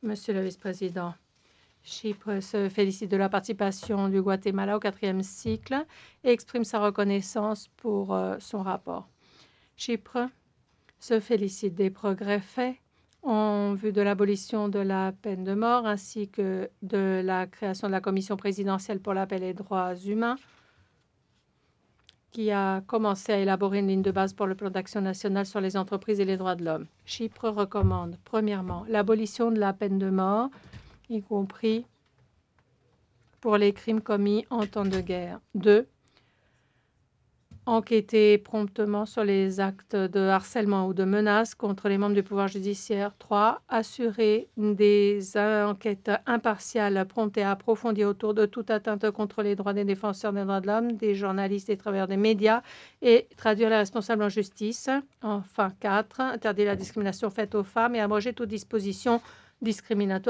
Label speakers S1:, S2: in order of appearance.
S1: Monsieur le vice-président, Chypre se félicite de la participation du Guatemala au 4e cycle et exprime sa reconnaissance pour son rapport. Chypre se félicite des progrès faits en vue de l'abolition de la peine de mort ainsi que de la création de la Commission présidentielle pour la paix et les droits humains qui a commencé à élaborer une ligne de base pour le plan d'action national sur les entreprises et les droits de l'homme. Chypre recommande, premièrement, l'abolition de la peine de mort, y compris pour les crimes commis en temps de guerre. 2. Enquêter promptement sur les actes de harcèlement ou de menaces contre les membres du pouvoir judiciaire. 3. Assurer des enquêtes impartiales, promptes et approfondies autour de toute atteinte contre les droits des défenseurs des droits de l'homme, des journalistes et travailleurs des médias et traduire les responsables en justice. Enfin, 4. Interdire la discrimination faite aux femmes et abroger toute disposition discriminatoire